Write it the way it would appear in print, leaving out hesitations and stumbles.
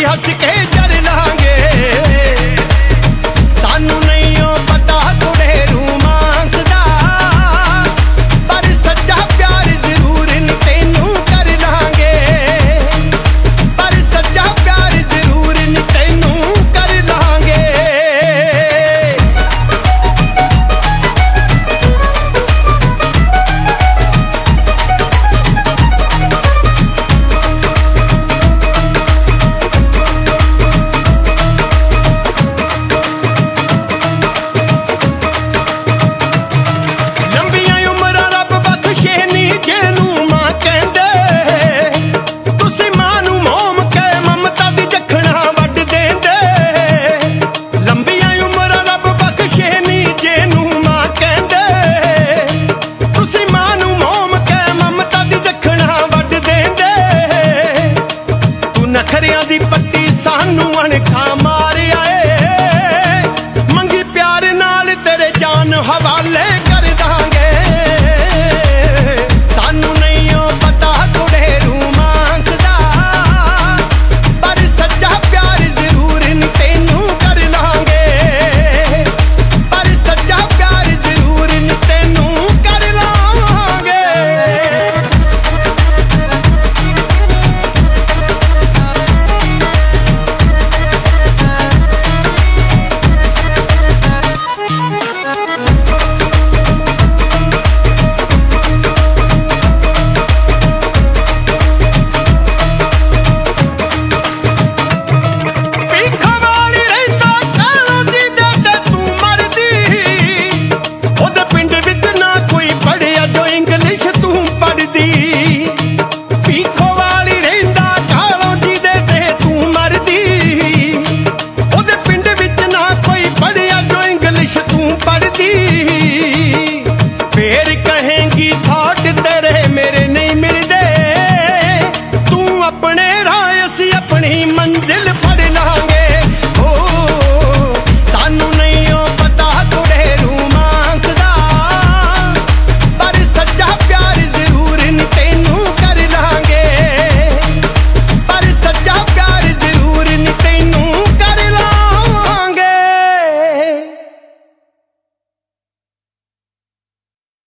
हस के जर लांगे सानू नहीं ओ पता थोड़े रोमांस दा पर सच्चा प्यार जरूर नी तेनू कर लांगे पर सच्चा प्यार जरूर नी तेनू कर लांगे नखरियां दी पट्टी सानू अणखा मारिया ए मंगी प्यार नाल तेरे जान हवाले कर दांगे सानू नहीं ओ पता थोड़े रोमांस दा पर सच्चा प्यार जरूर नी तेनू कर लांगे पर सच्चा प्यार जरूर नी तेनू कर लांगे पढ़दी